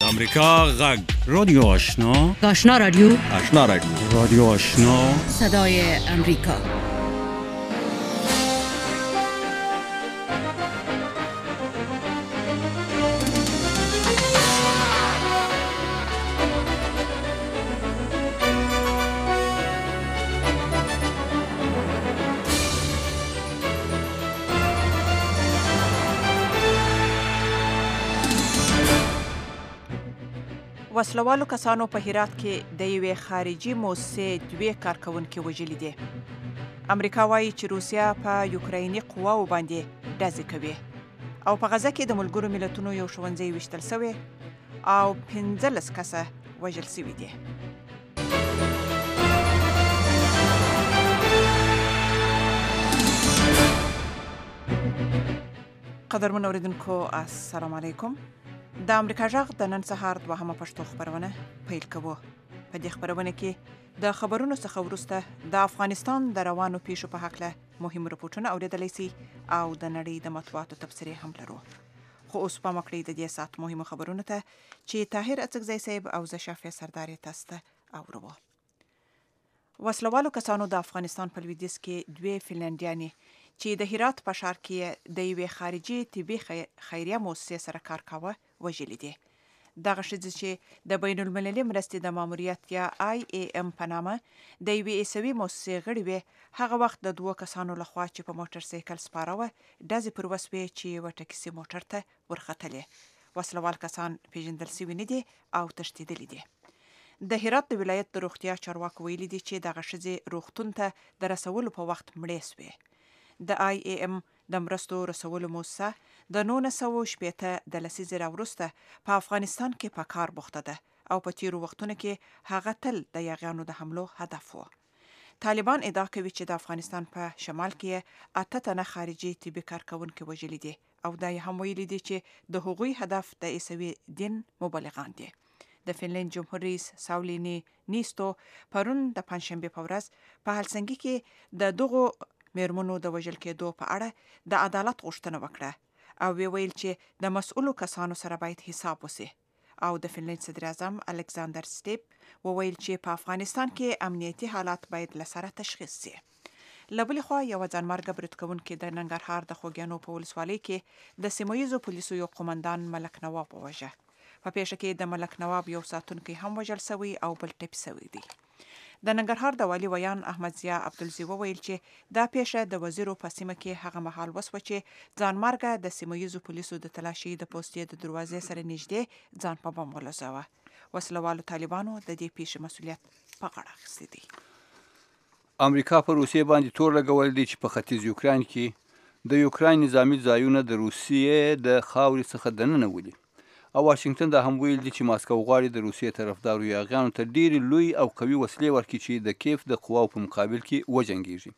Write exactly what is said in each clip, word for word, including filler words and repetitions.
امریکا غږ رادیو آشنا آشنا رادیو آشنا رادیو رادیو آشنا صدای امریکا. وسلوالو کسانو په هرات کې د یوې خارجي موسسې دوه کارکونکي وژلي دي. امریکا وایي چې روسیا په یوکرایني قواو باندې ډزې کوي او په غزه کې د ملګرو ملتونو یو ښوونځی ویشتل شوی او پنځلس کسه وژل شوي دي. قدرمن اوریدونکو السلام علیکم. د امریکا غږ د نن سهار دوهمه پښتو خبرونه پیل کوو. په دې خبرونه کې د خبرونو څخه وروسته د افغانستان د روانو پیښو په هکله مهم رپورټونه اوریدلی سي او د نړۍ د مطبوعاتو تبصرې هم لرو. خو اوس پام وکړئ د دې ساعت مهمو خبرونو ته چې طاهر اڅکزی صاحب او زه شافیه سردار تاسو ته اورو. وسلوالو کسانو د افغانستان په لویدیځ کې دوه فنلنډیانې چې د هرات په ښار کې د یوې خارجي طبي خیریه موسسې سره کار کاوه وژلي دي. دغه ښځې چې د بین المللي مرستې د ماموریت یا آی ای ام په نامه د یوې عیسوي موسسې غړي وې، هغه وخت د دوه کسانو لخوا چې په موټر سایکل سپاره وه ډزې پر وسوې چې یوه ټکسي موټر ته ورختلې. وسلوال کسان پیژندل شوي نه دي او تښتېدلي دي. د هرات د ولایت د روغتیا چارواکو ویلي دي چې دغه ښځې روغتون ته د رسولو په وخت مړې سوې. د آی ای ام د مرستو رسولو موسسه د نولس سوه شپېته د لسیزې راوروسته په افغانستان کې په کار بوخته ده او په تیرو وختونو کې هغه تل د یاغیانو د حملو هدف و. طالبان ادعا کوي چې د افغانستان په شمال کې اته تنه خارجي طبي کارکونکي وژلي دي او دا یې هم ویلي دي چې د هغوی هدف د عیسوي دین مبلغان دي. د فنلند جمهور رئیس ساولی نیستو پرون د پنجشنبه په ورځ په هلسنګي کې د دغو میرمنو د وژل کېدو په اړه د عدالت غوښتنه وکړه او وی ویل چې د مسؤلو کسانو سره باید حساب وشي. او د فنلند صدر اعظم الکساندر سټیپ وویل چې په افغانستان کې امنیتي حالات باید له سره تشخیص شي. له بلې خوا یوه ځانمرګه برید کوونکې د ننګرهار د خوږیانو په ولسوالۍ کې د سیمه ییزو پولیسو یو قومندان ملک نواب ووژه. په پیښه کې د ملک نواب یو ساتونکی هم وژل شوی او بل ټپي شوی دی. د ننګرهار د والي ویان احمد ضیا عبدالزی وویل چې دا پیښه د وزیرو په سیمه کې هغه مهال وسوه چې ځانمرګه د سیمه ییزو پولیسو د تلاشي د پوستې د دروازې سره نږدې ځان په بم ولړزاوه. وسلوالو طالبانو د دې پیښې مسؤلیت په غاړه اخیستی دی. امریکا په روسیې باندې تور لګول دی چې په ختیځ یوکراین کې د یوکراین نظامي ځایونه د روسیې د خاورې څخه دننه ولي او واشنگټن دا هم ویل دي چې ماسکو غواړي د روسیې طرفدارو یاغیانو ته ډېرې لوی او قوي وسلې ورکړي چې د کیف د قواو په مقابل کې وجنګېږي.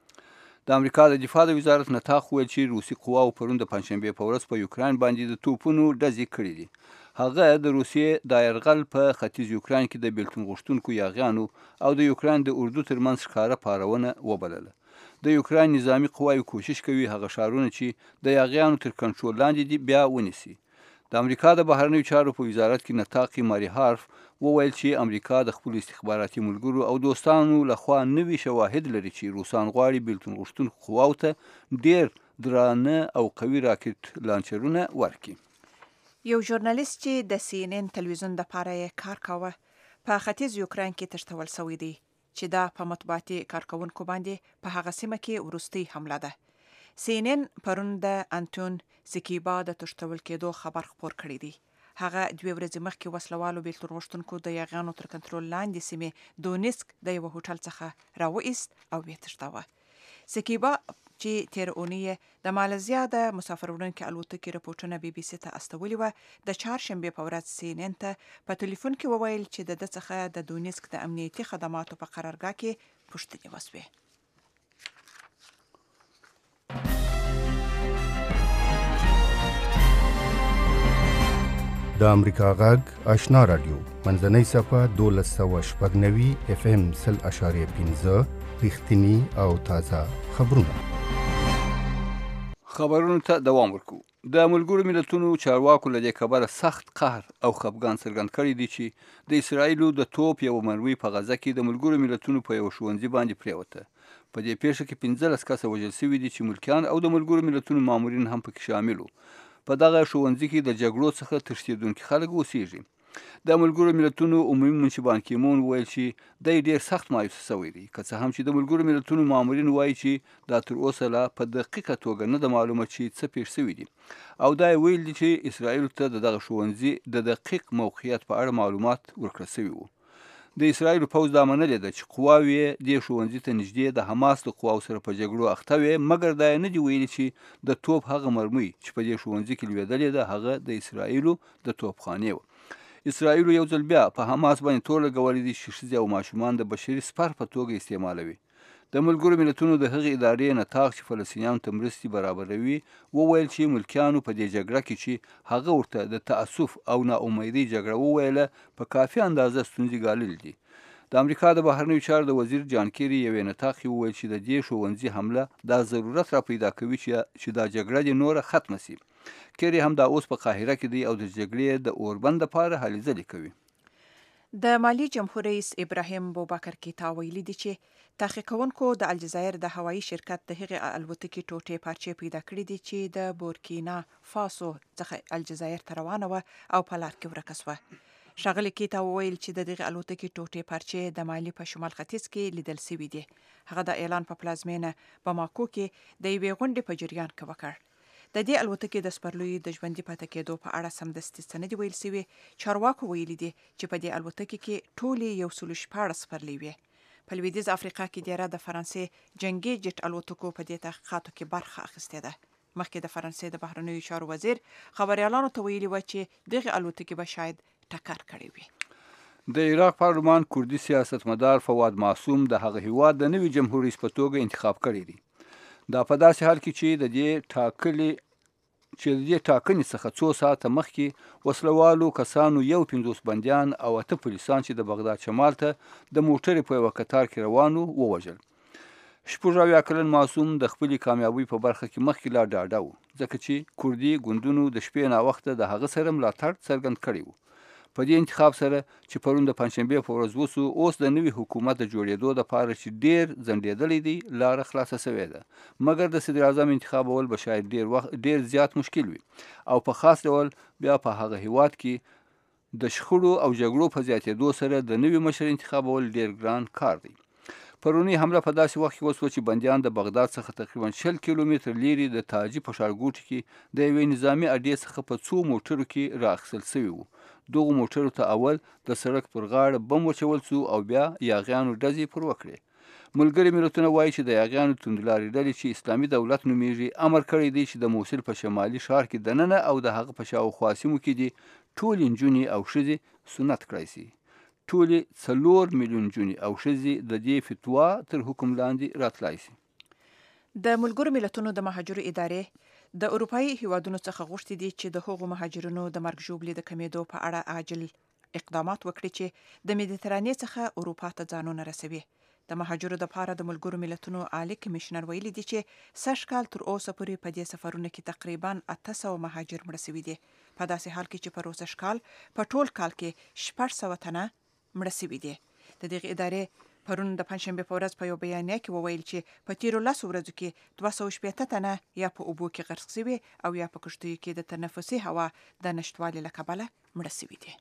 د امریکا د دفاع د وزارت نتاخ ویل چې روسي قواو پرون د پنجشنبې په ورځ په یوکراین باندې د توپونو ډزې کړې دي. هغه د روسیې د یرغل په ختیځ یوکراین کې د بیلتون غوښتونکو یاغیانو او د یوکراین د اردو ترمنځ ښکاره پارونه وبلله. د یوکراین نظامي قواوې کوشش کوي هغه ښارونه چې د یاغیانو تر کنټرول لاندې دي بیا ونیسي. د امریکا د بهرنیو چارو په وزارت کې نطاق ماري هارف وویل چې امریکا د خپلو استخباراتي ملګرو او دوستانو لخوا نوي شواهد لري چې روسان غواړي بیلتون غوښتونکو قواو ته ډېر درانه او قوي راکټ لانچرونه ورکړي. یو ژورنالیست چې د سی ان ان تلویزیون دپاره یې کار کاوه په ختیځ یوکراین کې تښتول شوی دی چې دا په مطبوعاتي کارکوونکو باندې په هغه سیمه کې وروستۍ حمله ده. سی ان ان پرون د انټون سکیبا د تښتول کېدو خبر خپور کړی دی. هغه دوه ورځې مخکې وسلوالو بیلتون غوښتونکو د یاغیانو تر کنټرول لاندې سیمې دونیسک د یوه هوټل څخه راوایست او وتښتاوه. سکیبا چې تیر اونۍ د مالزیا د مسافروړونکو الوتکې رپورټونه بي بي سي ته استولي و، د چهارشنبې په ورځ سی ان ان ته په ټلیفون کې وویل چې د ده څخه د دونیسک د امنیتي خدماتو په قرارګاه کې پوښتنې وسوې. د امریکا غږ آشنا رادیو منځنۍ صفحه دولس سوه شپږ نوي اف ام سل اشاریه پنځه رښتیني او تازه خبرونه. خبرونو ته دوام ورکوو. د ملګرو ملتونو چارواکو له دې کبله سخت قهر او خفګان څرګند کړی دی چې د اسرائیلو د توپ یوه مرمۍ په غزه کې د ملګرو ملتونو په یو ښوونځي باندې پرېوته. په دې پیښه کې پنځلس کسه وژل شوي دي چې ملکیان او د ملګرو ملتونو مامورین هم پکې شامل وو. په دغه ښوونځي کې د جګړو څخه تښتېدونکي خلک اوسېږي. د ملګرو ملتونو عمومي منشي بان کی مون ویل چې دی ډېر سخت مایوسه شوی دی، که څه هم چې د ملګرو ملتونو مامورین وایي چې دا تر اوسه لا په دقیقه توګه نه ده معلومه چې څه پېښ شوي دي، او دا یې ویل دي چې اسرائیلو ته د دغه ښوونځي د دقیق موقعیت په اړه معلومات ورکړل شوي وو. د اسرائیلو پوځ دا منلې ده چې قواوې یې دې ښوونځي ته نږدې د حماس له قواو سره په جګړو اخته وې، مګر دا یې نه دي ویلي چې د توپ هغه مرمۍ چې په دې ښوونځي کې لوېدلې ده هغه د اسرائیلو د توپخانې وه. اسرائیلو یو ځل بیا په حماس باندې تور لګولی دی چې ښځې او ماشومان د بشري سپر په توګه استعمالوي. د ملګرو ملتونو د هغې ادارې نطاق چې فلسطینیانو ته مرستې برابروي وویل چې ملکیانو په دې جګړه کې چې هغه ورته د تأسف او ناامیدۍ جګړه وویله په کافي اندازه ستونزې ګاللې دي. د امریکا د بهرنیو چارو د وزیر جان کیري یوې نطاق کې وویل چې د دې ښوونځي حمله دا ضرورت را پیدا کوي چې دا جګړه دې نوره ختمه شي. کیري هم دا اوس په قاهره کې دی او د جګړې د اوربند لپاره هلې ځلې کوي. د مالی جمهور رئیس ابراهیم بوبکر کیتا ویلي دی چې تحقیق کوونکو د الجزایر د هوایي شرکت د هغې الوتکې ټوټې پارچې پیدا کړې دي چې د بورکینا فاسو څخه الجزایر ته روانه وه او په لار کې ورکه شوه. ښاغلي کیتا وویل چې د دغې الوتکې ټوټې پارچې د مالي په شمال ختیځ کې لیدل شوي دي. هغه د اعلان په پلازمینه باماکو کې د یوې غونډې په جریان کې وکړ. د دې الوتکې د سپرلیو د ژوندي پاتې کېدو په اړه سمدستي څه نه دي ویل شوي. چارواکو ویلي دي چې په دې الوتکې کې ټولې یو سل شپاړس سپرلۍ وې. په لویدیځ افریقا کې دیره د فرانسې جنګي جټ الوتکو په دې تحقیقاتو کې برخه اخیستې ده. مخکې د فرانسې د بهرنیو چارو وزیر خبریالانو ته ویلي و چې دغې الوتکې به شاید ټکر کړی وي. د عراق پارلمان کوردي سیاستمدار فواد معصوم د هغه هیواد د نوي جمهور رئیس په توګه انتخاب کړی دی. دا په داسې حال کې چې د دې ټاکلي چې د دې ټاکنې څخه څو ساعته مخکې وسلوالو کسانو یو پنځوس بندیان او اته پولیسان چې د بغداد شمال ته د موټرې په یوه قطار کې روانو ووژل. شپږ اویا کلن معصوم د خپلې کامیابۍ په برخه کې مخکې لا ډاډه و، ځکه چې کوردي ګوندونو د شپې ناوخته د هغه سره ملاتړ څرګند کړی و. په دې انتخاب سره چې پرون د پنجشنبې په ورځ وسو، اوس د نوي حکومت د جوړېدو دپاره چې ډېر ځنډېدلی دی لاره خلاصه سوې ده، مګر د صدر اعظم انتخابول به شاید ډېر وخت ډېر زیات مشکل وي او په خاص ډول بیا په هغه هیواد کې د شخړو او جګړو په زیاتېدو سره د نوي مشر انتخابول ډېر ګران کار دی. پرونی حمله په داسې وخت کې وسوه چې بندیان د بغداد څخه تقریبا شل کیلومتر لیرې د تاجي په ښارګوټي کې د یوې نظامي اډې څخه په څو موټرو کې رااخیستل شوي وو. دغو موټرو ته اول د سړک پر غاړه بم وچول شو او بیا یاغیانو ډزې پر وکړې. ملګري ملتونه وایي چې د یاغیانو توندلارې ډلې چې اسلامي دولت نومیږي امر کړی دی چې د موصل په شمالي ښار کې دننه او د هغه په شاوخوا سیمو کې دي ټولې نجونې او ښځې سنت کړی شي. ټولې څلور میلیون نجونې او ښځې د دې فتوا تر حکم لاندې راتلای شي. د ملګرو ملتونو د مهاجرو ادارې د اروپایي هیوادونو څخه غوښتي دي چې د هغو مهاجرینو د مرګ ژوبلې د کمیدو په اړه عاجل اقدامات وکړي چې د مدیترانې څخه اروپا ته ځانونه رسوي. د مهاجرو دپاره د ملګرو ملتونو عالی کمیشنر ویلي دي چې سږ کال تر اوسه پورې په دې سفرونو کې تقریبا اته سوه مهاجر مړه شوي دي، په داسې حال کې چې په روسه کال په ټول کال کې شپږ سوه تنه مړه شوي دي. د دغې ادارې پرون د پنجشنبې په ورځ په یو بیانیه کې وویل چې په تیرو لسو ورځو کې دوه سوه شپېته تنه یا په اوبو کې غرق شوي او یا په کښتیو کې د تنفسي هوا د نشتوالي له کبله مړه شوي دي.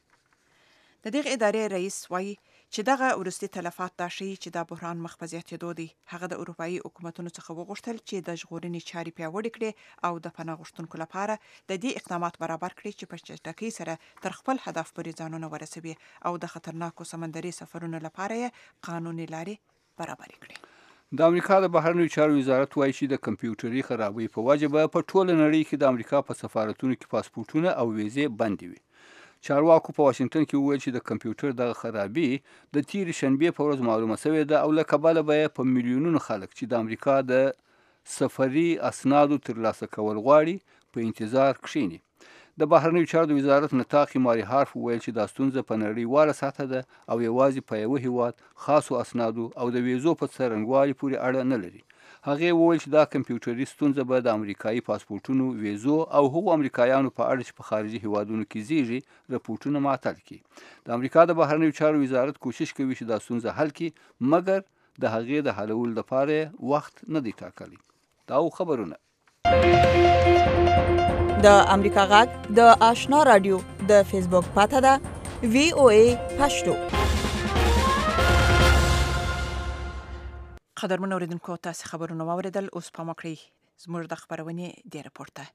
د دغې ادارې رئیس وایي چې دغه وروستي تلفات دا ښیي چې دا بحران مخ په زیاتېدو دی. هغه د اروپایي حکومتونو څخه وغوښتل چې د ژغورنې چارې پیاوړې کړي او د پناه غوښتونکو لپاره د دې اقدامات برابر کړي چې په چټکۍ سره تر خپل هدف پورې ځانونه ورسوي او د خطرناکو سمندري سفرونو لپاره یې قانوني لارې برابرې کړي. د امریکا د بهرنیو چارو وزارت وایي چې د کمپیوټري خرابۍ په وجه به په ټوله نړۍ کې د امریکا په سفارتونو کې پاسپورټونه او ویزې بندې وي. چارواکو په واشنگټن کې وویل چې د کمپیوټر دغه خرابي د تیرې شنبې په ورځ معلومه شوې ده او له کبله به په میلیونونو خلک چې د امریکا د سفري اسنادو ترلاسه کول غواړي په انتظار کښیني. د بهرنیو چارو د وزارت نطاق ماري هارف وویل چې دا ستونزه په نړیواله سطحه ده او یوازې په یوه هیواد خاصو اسنادو او د ویزو په څرنګوالي پورې اړه نه لري. هغې وویل چې دا کمپیوټري ستونزه به د امریکایي پاسپورټونو ویزو او هغو امریکایانو په اړه چې په خارجي هیوادونو کې زیږي رپورټونه معطل کړي. د امریکا د بهرنیو چارو وزارت کوشش کوي چې دا ستونزه حل کړي، مګر د هغې د حلولو لپاره وخت نه دی ټاکلی. دا خبرونه د امریکا غږ د آشنا رادیو د فیسبوک پاته ده وی او ای پښتو. قدرمن اوریدونکو، تاسو خبرونه واوریدل. اوس په مکړی زموږ د خبرونې د رپورټه.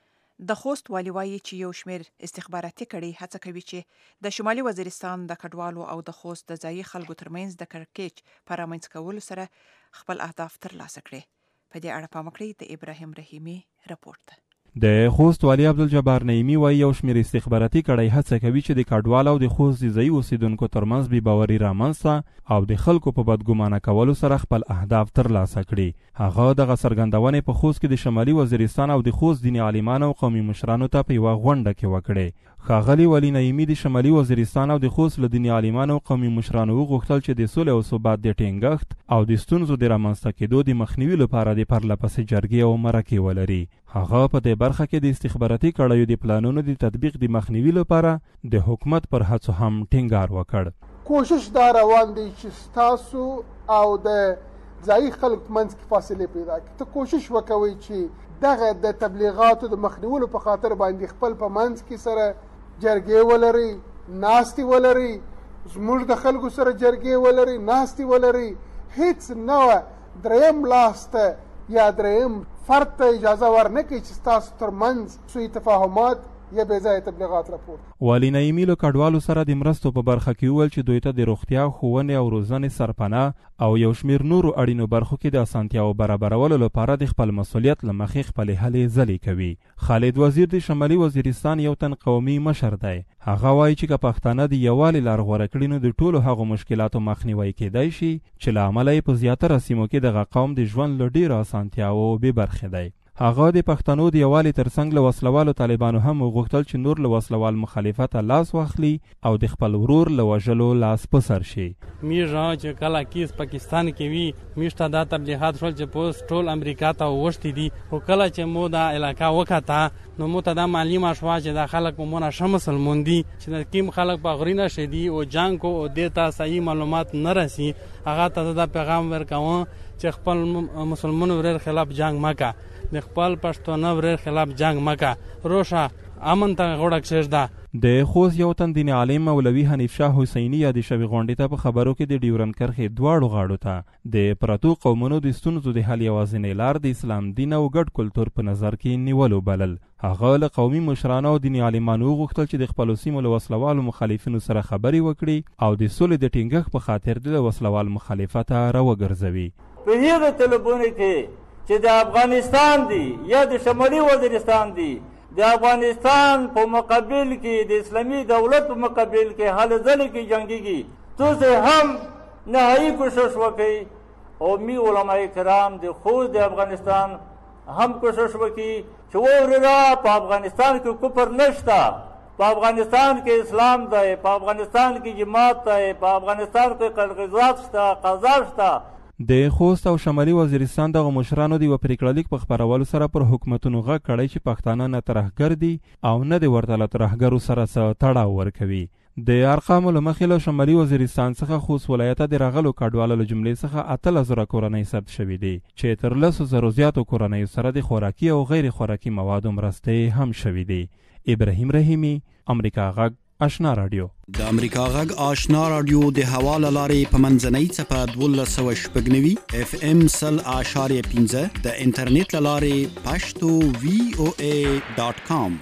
د خوست والی وایي چې یو شمیر استخباراتي کړي هڅه کوي چې د شمالي وزیرستان د کډوالو او د خوست د ځایي خلکو ترمنځ د کړکېچ په رامنځته کولو سره خپل اهداف ترلاسه کړي. په دې اړه په مکړی د ابراهیم رحیمي رپورټ. د خوست والی عبدالجبار نعیمی وایي یو شمیر استخباراتي کړی هڅه کوي چې د کډوالو او د خوست د ځایي اوسیدونکو ترمنځ بې باوري رامنځته او د خلکو په بدګمانه کولو سره خپل اهداف ترلاسه کړي. هغه دغه څرګندونې په خوست کې د شمالي وزیرستان او د خوست دیني عالمانو او قومي مشرانو ته په یوه غونډه کې وکړې. ښاغلي ولی نعیمي د شمالي وزیرستان او د خوست له دیني عالمانو او قومي مشرانو وغوښتل چې د سولې او ثبات د ټینګښت او د ستونزو د رامنځته کېدو د مخنیوي لپاره د پرلهپسې جرګې او مرکې ولري. هغه په دې برخه کې د استخباراتي کړیو د پلانونو د تطبیق د مخنیوي لپاره د حکومت پر هڅو هم ټینګار وکړ. کوشش دا روان دی چې ستاسو او د ځایي خلکو منځ کې فاصلې پیدا کړي. ته کوشش وکوئ چې دغه د تبلیغاتو د مخنیولو په خاطر باندې خپل په منځ کې سره جرګې ولري، ناستې ولري، زموږ د خلکو سره جرګې ولري، ناستې ولري. هیڅ نه دریم لاس ته یا دریم فرد ته اجازه ورنه کړي چې ستاسو ترمنځ سوء تفاهمات یا بې ځایه تبلیغات راپور. والی نعیمي له کډوالو سره د مرستو په برخه کې وویل چې دوی ته د روغتیا، ښوونې او روزنې سرپناه او یو شمیر نورو اړینو برخو کې د اسانتیاو برابرولو لپاره د خپل مسؤلیت له مخې خپلې هلې ځلې کوي. خالد وزیر د شمالي وزیرستان یو تن قومي مشر دی. هغه وایي چې که پښتانه د یووالي لار غوره کړي نو د ټولو هغو مشکلاتو مخنیوی کیدای شي چې له امله یې په زیاتره سیمو کې دغه قوم د ژوند له ډېرو اسانتیاوو بې برخې دی. هغه د پښتنو د یووالي ترڅنګ له وسلوالو طالبانو هم وغوښتل چې نور له وسلوال مخالفته لاس واخلي او د خپل ورور له وژلو لاس په سر شي. میږه چې کله کیس پاکستان کې وي میشته دا تبلیغات شول چې پوس ټول امریکا ته وښتي دي، خو کله چې مو دا علاقه وکته نو مو ته دا معلومه شوه چې دا خلک په مونه ښه مسلمان دي، چې د کوم خلک په غرینه شدي او جنګ کو او دې ته صحیح معلومات نه رسي. هغه ته دا پیغام ورکوم چې خپل مسلمان ورور خلاف جنگ مکه، د خپل پښتون ورور خلاف جنگ مکه، روشه امن ته غوړه کښېږده. د خوست یو تن دین عالم مولوي حنیف شاه حسیني یادې شوې غونډې ته په خبرو کې د ډیورنډ کرښې دواړو غاړو ته د پرتو قومونو د ستونزو د حل یوازینۍ لار د اسلام دین او ګډ کلتور په نظر کې نیولو بلل. هغه له قومي مشرانو او دیني عالمانو وغوښتل چې د خپلو سیمو له وسلوالو مخالفینو سره خبرې وکړي او د سولې د ټینګښت په خاطر د وسلوال مخالفته راوګرځوي. په هغه تلبونه کې چې د افغانستان دی یا د شمالي وزیرستان دی، د افغانستان په مقابل کې د اسلامي دولت په مقابل کې حل ځلې کې جنگيږي، تاسو هم نهایي کوشش وکړئ او می علماء کرام د خوست د افغانستان هم کوشش وکړي چې ورته په افغانستان کې کفر نشته، په افغانستان کې اسلام دی، په افغانستان کې جماعت دی، په افغانستان کې قلقزات شته، قضا شته. د خوست او شمالي وزیرستان دغه مشرانو د یوه پریکړه لیک په خپرولو سره پر حکومتونو غږ کړی چې پښتانه نه ترهګر دي او نه د ورته له ترهګرو سره څه تړاو ورکوي. د ارقامو له مخې له شمالي وزیرستان څخه خوست ولایته د راغلو کډوالو له جملې څخه اتلس زره کورنۍ ثبت شوي دي چې تر لسو زرو زیاتو کورنیو سره د خوراکي او غیر خوراکي موادو مرستې هم شوي دي. ابراهیم رحیمي، امریکا غږ، آشنا رادیو. د امریکا غږ آشنا رادیو د هوا له لارې په منځنۍ څپه دولس سوه شپږ نوي اف ام سل اعشاریه پنځه د انټرنیټ له لارې پښتو وی او ای ډاټ کام.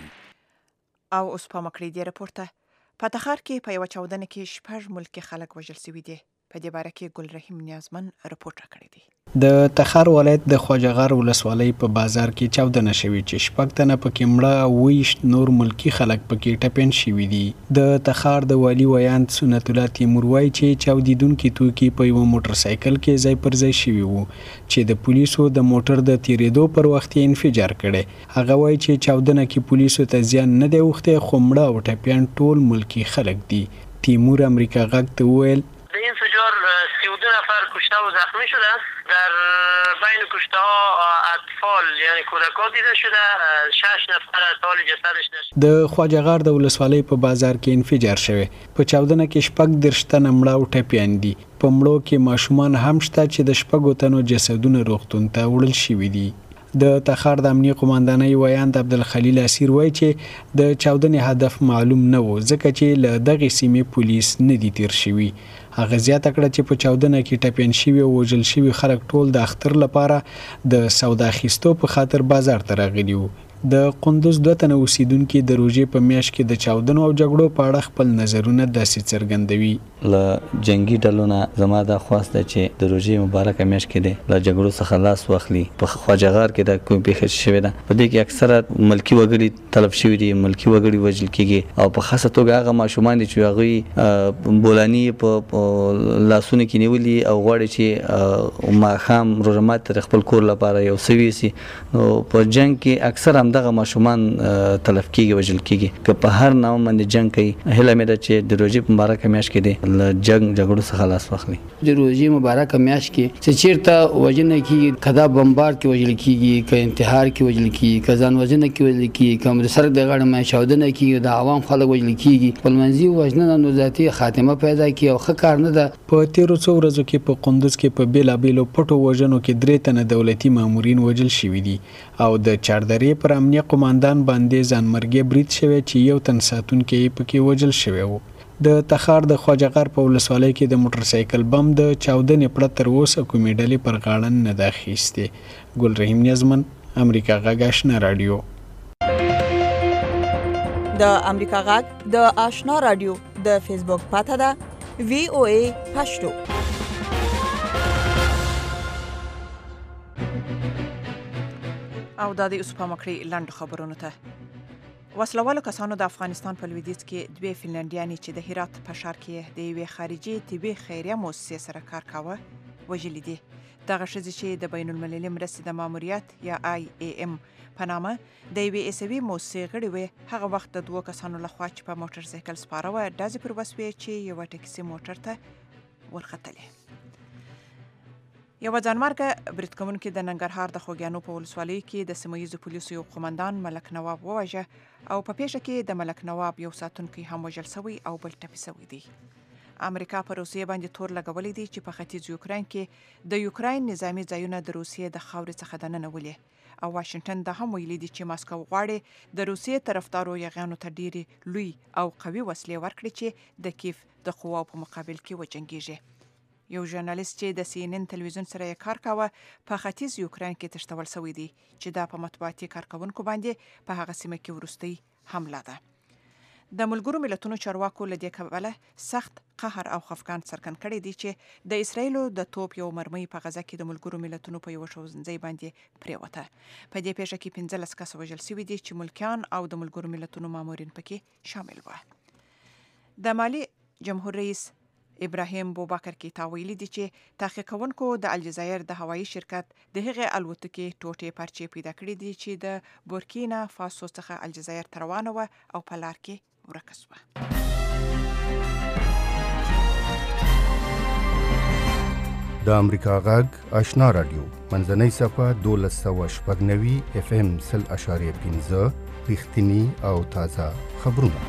او اوس په مکړی دی رپورټه. په تخار کې په یوه چاودنه کې شپږ ملکي خلک وژل شوي دي. په دې باره کې ګل رحیم نیازمن رپورټ راکړی دی. د تخار ولایت د خواجهغار ولسوالۍ په بازار کې چاودنه شوې چې شپږ تنه پکې مړه او ویشت نور ملکي خلک پکې ټپین شوي دي. د تخار د والي ویاند سنت الله تیمور وایي چې چاودیدونکي توکي په یوه موټر سایکل کې ځای پر ځای شوي وو چې د پولیسو د موټر د تیریدو پر وخت یې انفجار کړی. هغه وایي چې چاودنه کې پولیسو ته زیان نه دی اوښتی خو مړه او ټپیان ټول ملکي خلک دي. تیمور امریکا غږ ته وویل د انفجار سی و دو نفر کشته و زخمی شدن. در بین کشته ها اطفال یعنی کودکان دیده شده. شش نفر از حال جسدش نشد. د خواجه‌غار د ولسوالۍ په بازار کې انفجار شوی. په چاودنه کې شپږ دېرش تنه مړه او ټپیان دي. په مړو کې ماشومان هم شته چې د شپږو تنو جسدونه روغتون ته وړل شوي دي. د تخار د امنیه قوماندانۍ ویاند عبدالخلیل اسیر وایي چې د چاودنې هدف معلوم نه و ځکه چې له دغې سیمې پولیس نه دي تیر شوي. هغه زیاته کړه چې په چاودنه کې ټپیان شوي او وژل شوي خلک ټول د اختر لپاره د سودا اخیستو په خاطر بازار ته راغلي وو. د قندوز دوه تنه اوسیدونکي د روژې په میاشت کې د چاودنو او جګړو په اړه خپل نظرونه داسې څرګندوي. له جنگي ډلو نه زما دا خواست ده چې د روژې مبارکه میاشت کې دی له جګړو څخه لاس واخلي. په خواجه‌غار کې د کوم پیښه شوې ده په دې کې اکثره ملکی وګړي تلف شوي دي، ملکی وګړي وژل کېږي او په خاصه توګه هغه ماشومان دي چې هغوی بولاني په لاسونو کې نیولي او غواړي چې ماښام روژه مات تر خپل کور لپاره یو څه ویسي. نو په جنګ کې اکثر دغه ماشومان تلف کیږي وژل کیږي. که په هر نوم باندې جنگ کوي هله مې ده چې د روژې مبارکه میاشت کې دی له جنگ جګړو څخه لاس واخلي. د روژې مبارکه میاشت کې چې چیرته وژنه کیږي، کدا بمبار کې وژل کیږي، که انتحار کې وژل کیږي، که ځان وژنه کې وژل کیږي، که د سرک د غاړه مې چاودنه کیږي، د عوام خلک وژل کیږي. خپلمنځي وژنه نو ذاتي خاتمه پیدا کی او ښه کار نه ده. په تیرو څو ورځو کې په قندوز کې په بیلابیلو پټو وژنو کې درې تنه دولتي مامورین وژل شوي دي او د چاردرې پر امنیه قوماندان باندې ځانمرګي برید شوی چې یو تن ساتونکی یې پکې وژل شوی و. د تخار د خواجه‌غار په ولسوالۍ کې د موټر سایکل بم د چاودنې پړه تر اوسه کومې ډلې پر غاړه نه ده اخیستې. ګل رحیم نیازمن، امریکا غږ آشنا رادیو. د امریکا غږ د آشنا رادیو د فیسبوک پاته ده وی او ای پښتو. او دا د اوس په مکړې لاندې خبرونو ته. وسلوالو کسانو د افغانستان په لویدیځ کې دوه فنلنډیانې چې د هرات په ښار کې د یوې خارجي طبي خیریه مؤسسې سره کار کاوه وژلي دي. دغه ښځې چې د بین المللي مرستې د ماموریت یا آی ای ام په نامه د یوې عیسوي مؤسسې غړې وې، هغه وخت د دوه کسانو لخوا چې په موټر سایکل سپاره وه ډزې پر وسوې چې یوه ټکسي موټر ته ورختلې. یو ځانمرګه برید کوونکي د ننګرهار د خوږیانو په ولسوالۍ کې د سیمه ییزو پولیسو یو قومندان ملک نواب وواژه او په پیښه کې د ملک نواب یو ساتونکی هم وژل شوی او بل ټپي شوی دی. امریکا په روسیې باندې تور لګولی دی چې په ختیځ یوکراین کې د یوکراین نظامي ځایونه د روسیې د خاورې څخه دننه ولي او واشنگټن دا هم ویلي دی چې ماسکو غواړي د روسیې طرفدارو یغیانو ته ډېرې لوی او قوي وسلې ورکړي چې د کیف د قواو په مقابل کې وجنګیږي. یو ژورنالیست چې د سی ان ان تلویزیون سره یې کار کاوه په ختیځ یوکراین کې تښتول شوی دی چې دا په مطبوعاتي کارکوونکو باندې په هغه سیمه کې وروستۍ حمله ده. د ملګرو ملتونو چارواکو له دې کبله سخت قهر او خفګان څرګند کړی دی چې د اسرایلو د توپ یو مرمۍ په غزه کې د ملګرو ملتونو په یو ښوونځي باندې پریوته. په دې پیښه کې پنځلس کسه وژل شوي دي چې ملکیان او د ملګرو ملتونو مامورین پکې شامل وو. د مالي جمهور رئیس ابراهیم بوبکر کیتا ویلي دی چې تحقیق کوونکو د الجزایر د هوایي شرکت د هغې الوتکې ټوټې پارچې پیدا کړې دي چې د بورکینا فاسو څخه الجزایر ته روانه وه او په لار کې ورکه شوه. د امریکا غږ آشنا رادیو منځنۍ صفحه دولس سوه شپږ نوي اف ام سل اشاریه پنځه رښتینی او تازه خبرونه.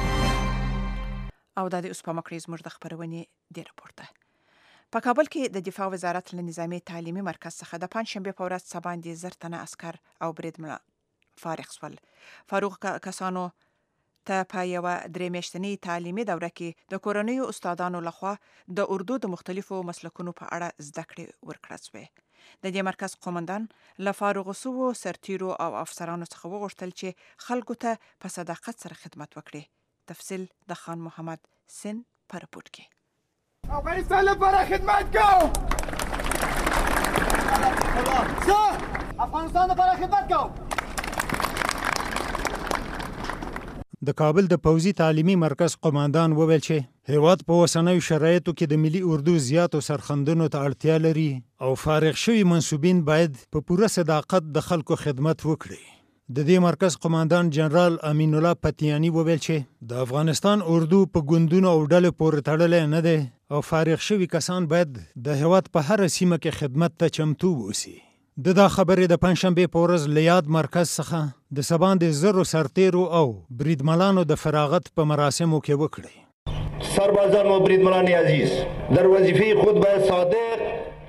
او دا د اوس په مکړې زموږ د خبرونې دی راپورته. په کابل کې د دفاع وزارت له نظامي تعلیمي مرکز څخه د پنجشنبې په ورځ څه باندې زر تنه عسکر او بریدمنه فارغ شول. فاروق کسانو ته په یوه درې میاشتنۍ تعلیمي دوره کې د کورنیو استادانو لخوا د اردو د مختلفو مسلکونو په اړه زده کړې ورکړل شوې. د دې مرکز قومندان له فارغو شوو سرتیرو او افسرانو څخه وغوښتل چې خلکو ته په صداقت سره خدمت وکړي. تفصیل د خان محمد سن پر رپورټ کې. افغانستان لپاره خدمت کوو. افغانستان لپاره خدمت کوو. د کابل د پوځي تعلیمي مرکز قومندان وویل چې هیواد په اوسنیو شرایطو کې د ملي اردو زیاتو سرخندونو ته اړتیا لري او فارغ شوي منصوبین باید په پوره صداقت د خلکو خدمت وکړي. د دې مرکز قماندان جنرال امین الله پتیانی وویل چې د افغانستان اردو په ګوندونو او ډلو پورې تړلی نه دی او فارغ شوي کسان باید د هیواد په هره سیمه کې خدمت ته چمتو واوسي. د دا خبرې د پنجشنبې په ورځ له یاد مرکز څخه د سباندې زرو سرتیرو او بریدملانو د فراغت په مراسمو کې وکړي. سربازان و بریدملان عزیز در وظیفه خود باید صادق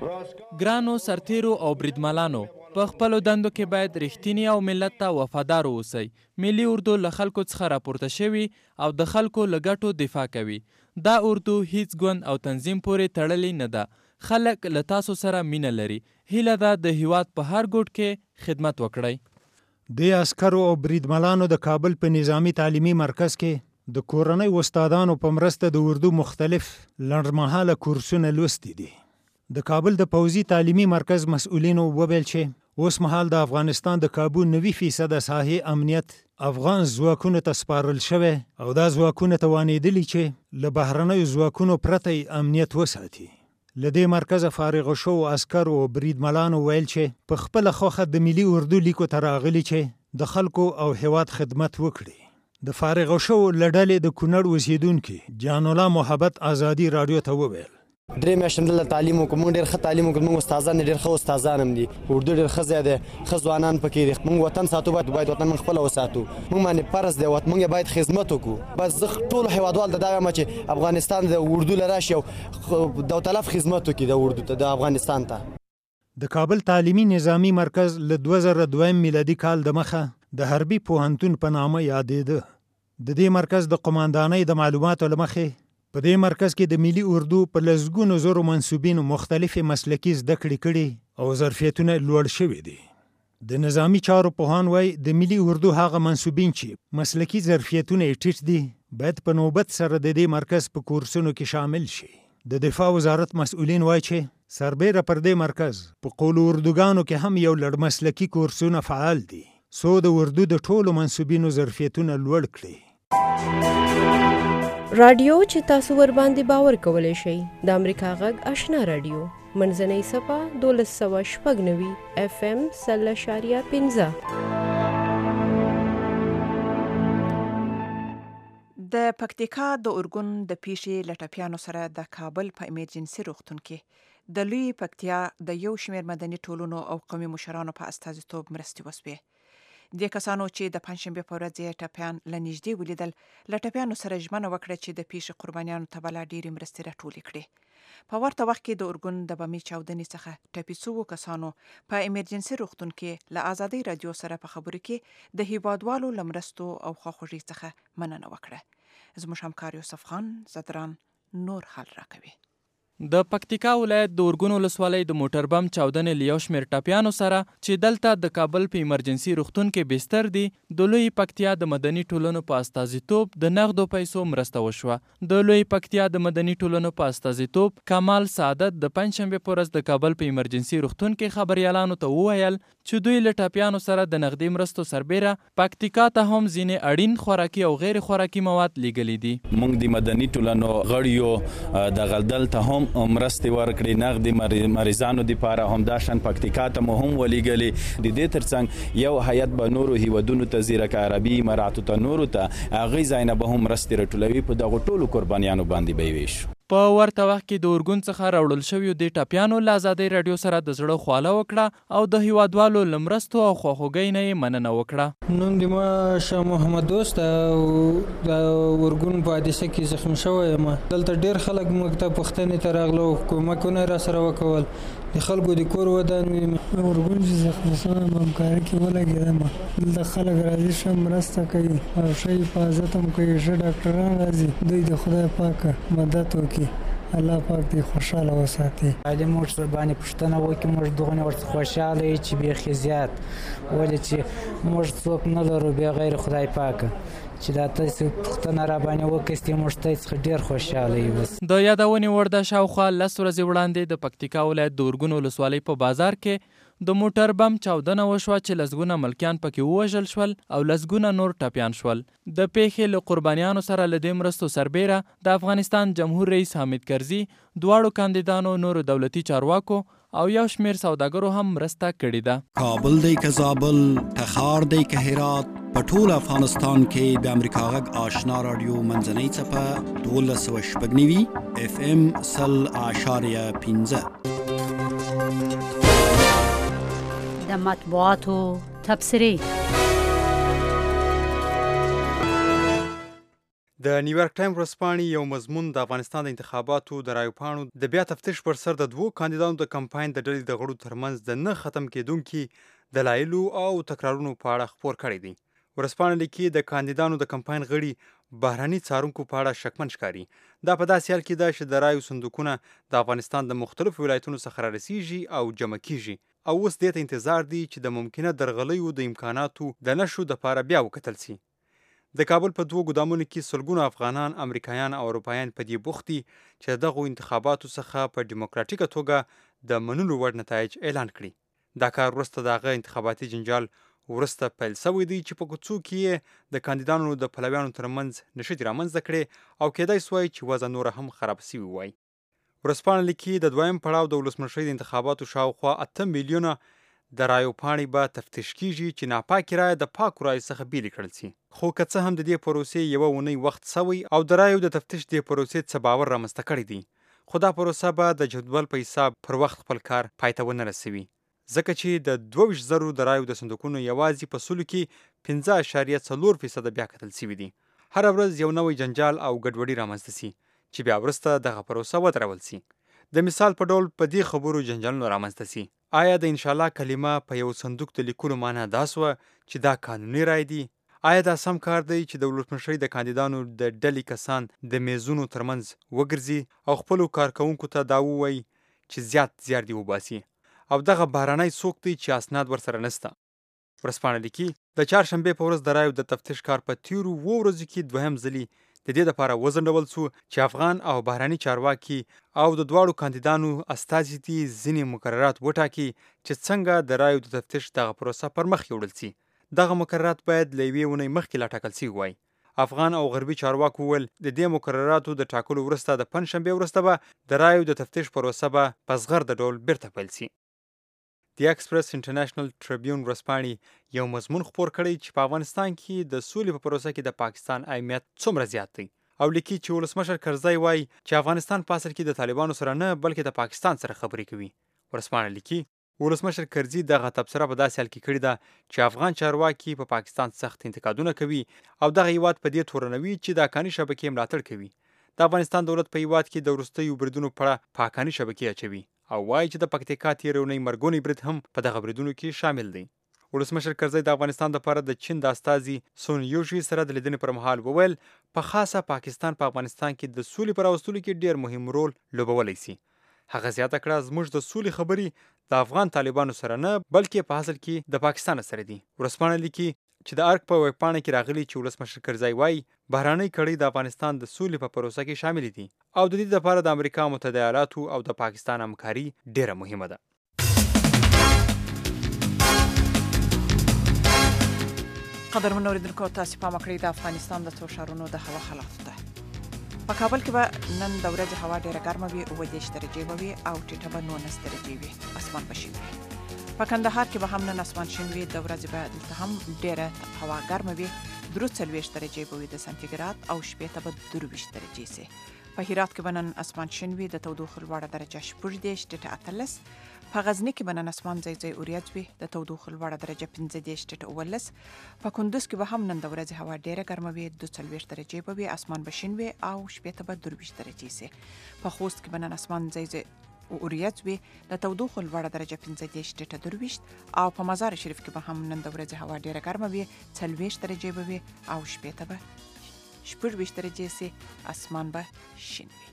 ګرانو سرتیرو او بریدملانو په خپلو دندو کې باید رښتینی او ملت ته وفادار اوسئ. ملي اردو له خلکو څخه راپورته شوي او د خلکو له ګټو دفاع کوي. دا اردو هیڅ ګوند او تنظیم پورې تړلې نه ده. خلک له تاسو سره مینه لري. هیله ده د هیواد په هر ګوټ کې خدمت وکړئ. د عسکرو او بریدملانو د کابل په نظامی تعلیمي مرکز کې د کورنۍ استادانو په مرسته د اردو مختلف لنډمهاله کورسونه لوستي دي. د کابل د پوځي تعلیمي مرکز مسؤلینو وویل چې اوس مهال د افغانستان د کابو نوي فیصده ساحې امنیت افغان ځواکونو ته سپارل شوی او دا ځواکونه توانېدلي چې له بهرنیو ځواکونو پرته امنیت وساتي. له دې مرکزه فارغ شوو عسکرو او بریدملانو ویل چې په خپله خوښه د ملي اردو لیکو ته راغلي چې د خلکو او هیواد خدمت وکړي. د فارغ شوو له ډلې د کونړ اوسېدونکي جان الله محبت ازادي راډیو ته وویل درې میاشتې دلته تعلیم وکړو. موږ ډېر ښه تعلیم وکړو. موږ استادان ډېر ښه استادان هم دي. اردو ډېر ښه ځای دی. ښه ځوانان پکې دي. موږ وطن ساتو باید باید وطن موږ خپله وساتو. موږ باندې فرض دی موږ باید خدمت وکړو. بس زه ټولو هیوادوالو ته دا وایم چې افغانستان د اردو له راشي او داوطلب خدمت وکړي د اردو ته د افغانستان ته. د کابل تعلیمي نظامی مرکز له دوه زره دویم میلادي کال د مخه د حربي پوهنتون په نامه یادېده. د دې مرکز د قماندانۍ د معلوماتو له مخې په دې مرکز کې د ملي اردو په لسګونو زرو منصوبینو مختلفې مسلکي زده کړې کړي او ظرفیتونه لوړ شوي دي. د نظامی چارو پوهان وایي د ملي اردو هغه منصوبین چې مسلکي ظرفیتونه یې ټیټ دي باید په نوبت سره د دې مرکز په کورسونو کې شامل شي. د دفاع وزارت مسؤلین وایي چې سربیره پر دې مرکز په قول اردوګانو کې هم یو لړ مسلکي کورسونه فعال دي څو د اردو د ټولو منصوبینو ظرفیتونه لوړ کړي. رادیو چې تاسو ور باندې باور کولای شئ د امریکا غږ آشنا رادیو منځنۍ صفه دولس سوه شپږ نوي اف ام سل اشاریه پنځه. د پکتیکا د ارګون د پیښې له ټپیانو سره د کابل په ایمرجنسي روغتون کې د لوی پکتیا د یو شمېر مدني ټولنو او قومي مشرانو په استازیتوب مرستې وسوې. د کسانو چې د پنجشنبې په ورځ یې ټپیان له نږدې ولیدل له ټپیانو سره ژمنه وکړه چې د پیښې قربانیانو ته به لا ډېرې مرستې راټولې کړي. په ورته وخت کې د ارګون د بمي چاودنې څخه ټپي سوو کسانو په ایمرجنسي روغتون کې له ازادۍ راډیو سره په خبرو کې د هیوادوالو له مرستو او خواخوږۍ څخه مننه وکړه. زموږ همکار یوسف خان زدران نور حال راکوي. د پکتیکا ولایت د ارګون ولسوالۍ د موټر بم چاودنې له یو شمېر ټپیانو سره چې دلته د کابل په ایمرجنسي روغتون کې بستر دي د لوی پکتیا د مدني ټولنو په استازیتوب د نغدو پیسو مرسته وشوه. د لوی پکتیا د مدني ټولنو په استازیتوب کمال سعادت د پنجشنبې په ورځ د کابل په ایمرجنسي روغتون کې خبریالانو ته وویل چې دوی له ټپیانو سره د نغدي مرستو سربیره پکتیکا ته هم ځینې اړین خوراکي او غیر خوراکي مواد لیږلي دي. موږ د مدني ټولنو غړیو د غلدل ته هم مرستې ورکړي. نغدي مریضانو دپاره همداشان پکتیکا ته مو هم ولیږلي. د دې ترڅنګ یو هیئت به نورو هیوادونو ته ځي لکه عربي اماراتو ته نورو ته هغې ځای نه به هم مرستې راټولوي. په دغو ټولو قربانیانو باندې به یې ویشو. په ورته وخت کې د ارګون څخه راوړل شویو دې ټپیانو له ازادۍ راډیو سره د زړه خواله وکړه او د هیوادوالو له مرستو او خواخوږۍ نه یې مننه وکړه. نوم د ما شاه محمد دوست او د ارګون په حادثه کې زخمی شوی یم. دلته ډېر خلک موږ ته پوښتنې ته راغلو کومکونه را سره وکول د خلکو د کور ودانوي. ارګون چې زخمی شوی یم همکاري کې ولګېدم. دلته خلک راځي ښه مرسته کوي او ښه حفاظت هم کوي. ښه ډاکټران راځي. دوی د خدای پاکه مدد وکړي. الله پاک دې خوشاله وساتي. علي موږ باندې پوښتنه وکړي موږ دغه ورته خوشاله یو چې بیخي زیات ولې چې موږ څوک نه لرو بیا غیر خدای پاکه چې دا تاسو پوښتنه را باندې وکړئ موږ ته څخه ډېر خوشاله یو. د یادونې وړ ده شاوخوا لس ورځې وړاندې د پکتیکا ولایت د ارګون ولسوالۍ په بازار کې د موټر بم چاودنه وشوه چې لسګونه ملکیان پکې ووژل شول او لسګونه نور ټپیان شول. د پیښې له قربانیانو سره له دې مرستو سربیره د افغانستان جمهور رئیس حامد کرزي دواړو کاندیدانو نورو دولتي چارواکو او یو شمیر سوداګرو هم مرسته کړې ده. کابل دی که زابل، تخار دی که هرات، په ټول افغانستان کې د امریکا غږ آشنا رادیو منځنۍ څپه دولس سوه شپږ نوي اف ام سل اعشاریه پنځه. د مطبوعاتو تبصرې. د نیویارک ټایم ورځپاڼې یو مضمون د افغانستان د انتخاباتو د رایو پاڼو د بیا تفتیش پر سر د دوو کاندیدانو د کمپاین د ډلې د غړو ترمنځ د نه ختم کېدونکي دلایلو او تکرارونو په اړه خپور کړی دی. ورځپاڼه لیکي د کاندیدانو د کمپاین غړي بهرني څارونکو په اړه شکمن ښکاري. دا په داسې حال کې ده چې د رایو صندوقونه د افغانستان د مختلفو ولایتونو څخه رارسیږي او جمع کیږي او اوس دې ته انتظار دی چې د ممکنه درغلیو د امکاناتو د نشو دپاره بیا وکتل سي. د کابل په دوو ګدامونو کې سلګونه افغانان، امریکایان او اروپایان په دې بوخت دي چې د دغو انتخاباتو څخه په ډیموکراتیکه توګه د منلو وړ نتایج اعلان کړي. دا کار وروسته د هغه انتخاباتي جنجال وروسته پیل شوی دی چې په کوڅو کې یې د کاندیدانو د پلویانو ترمنځ نښتې رامنځته کړې او کیدای سوای چې وضع نوره هم خراب سوي وای. ورځپاڼه لیکي د دویم پړاو د ولسمشرۍ د انتخاباتو شاوخوا اته میلیونه د رایو پاڼې به تفتیش کیږي چې ناپاکې رایه د پاکو رایو څخه بیلې کړل سي. خو که څه هم د دې پروسې یوه اونۍ وخت سوی او د رایو د تفتیش دې پروسې څه باور رامنځته کړی دی، خو دا پروسه به د جدول په حساب پر وخت خپل کار پای ته ونه رسوي، ځکه چې د دوه ویشت زرو د رایو د صندوقونو یوازې په سلو کې پنځه اعشاریه څلور فیصده بیا کتل سوي دي. هره ورځ یو نوی جنجال او ګډوډي رامنځته سي چې بیا وروسته دغه پروسه ودرول سي. د مثال په ډول په دې خبرو جنجالونه رامنځته سي. آیا د انشاءالله کلمه په یو صندوق د لیکلو معنا دا سوه چې دا قانوني رای دی؟ آیا دا سم کار دی چې د ولسمشرۍ د کاندیدانو د ډلې کسان د میزونو ترمنځ وګرځي او خپلو کارکوونکو ته دا ووایي چې زیات زیار دې وباسي او دغه بهرنی څوک دی چې اسناد ورسره نسته؟ ورځپاڼه لیکي د چهارشنبې په ورځ د رایو د تفتیش کار په تیرو اوو ورځو کې دوهم ځلي د دې لپاره وځنډول سو چې افغان او بهرني چارواکي او د دواړو کاندیدانو استازي دي ځینې مقررات وټاکي چې څنګه د رایو د تفتیش دغه پروسه پر مخ یوړل سي. دغه مقررات باید له یوې اونۍ مخکې لا ټاکل سوي وای. افغان او غربي چارواکو وویل د دې مقرراتو د ټاکلو وروسته د پنجشنبې وروسته به د رایو د تفتیش پروسه به په زغرده ډول بیرته پیل سي. د ایکسپریس انټرنیشنل ټریبیون ورځپاڼې یو مضمون خپور کړی چې په افغانستان کې د سولې په پروسه کې د پاکستان اهمیت څومره زیات دی او لیکي چې ولسمشر کرزی وایي چې افغانستان په اصل کې د طالبانو سره نه بلکې د پاکستان سره خبرې کوي. ورځپاڼه لیکي ولسمشر کرزي دغه تبصره په داسې حال کې کړې ده چې افغان چارواکي په پاکستان سخت انتقادونه کوي او دغه هیواد په دې تورنوي چې د حقاني شبکې ملاتړ کوي. د افغانستان دولت په هیواد کې د وروستیو بریدونو په اړه په حقاني شبکې اچوي او وایي چې د پکتیکا تېرې اونۍ مرګونی برید هم په دغه بریدونو کې شامل دی. ولسمشر کرزی د افغانستان لپاره د چین د استازي سون یوشي سره د لیدنې پر مهال وویل په خاصه پاکستان په افغانستان کې د سولې په راوستلو کې ډېر مهم رول لوبولی سي. هغه زیاته کړه زموږ د سولې خبرې د افغان طالبانو سره نه بلکې په اصل کې د پاکستان سره دي. ورځپاڼه لیکي چې د ارګ په ویبپاڼه کې راغلي چې ولسمشر کرزی وایي بهرنۍ کړۍ د افغانستان د سولې په پروسه کې شامل دي او د دې لپاره د امریکا متحده ایالاتو او د پاکستان همکاري ډیره مهمه ده. قدرمن اوریدونکو تاسو پام کړئ د افغانستان د څو ښارونو د هوا حالاتو ته. په کابل کې به نن د ورځې هوا ډیره ګرمه وي، اووه دېرش درجې به وي او ټیټه به نولس درجې وي. اسمان به شین وي. په کندهار کې به هم نن اسمان شین وي، د ورځې به دلته هم ډیره هوا ګرمه وي، درې څلوېښت درجې به وي د سانتیګراد او شپې ته به درې ویشت درجې سي. په هرات کې به نن اسمان شین وي، د تودوخې لوړه درجه شپږ دېرش ټیټه اتلس. په غزني کې به نن اسمان ځای ځای وریځ وي، د تودوخې لوړه درجه پنځه دېرش ټیټه اوولس. په کندوز کې به هم نن د ورځې هوا ډیره ګرمه وي، دوه څلوېښت درجې به وي، اسمان به شین وي او شپې ته به درې ویشت درجې سي. په خوست کې به نن اسمان ځای ځای وریځ وي، د تودوخې لوړه درجه پنځه دېرش ټیټه درې ویشت. او په مزار شریف کې به هم نن د ورځې هوا ډیره ګرمه وي، څلوېښت درجې به وي او شپې ته به شپږ ویشت درجې سي، اسمان به شین وي.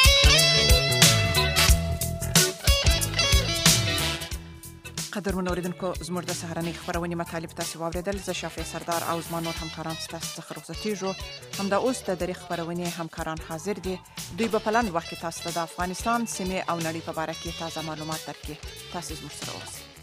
قدرمن اوریدونکو زموږ د سهارنۍ خپرونې مطالب تاسو واوریدل. زه شافعي سردار او زما نور همکاران ستاسو څخه رخصتېږو. همدا اوس د درې خپرونې همکاران حاضر دي. دوی به په لنډ وخت کې تاسو ته د افغانستان سیمې او نړۍ په باره کې تازه معلومات درکړي. تاسو زموږ سره اوسئ.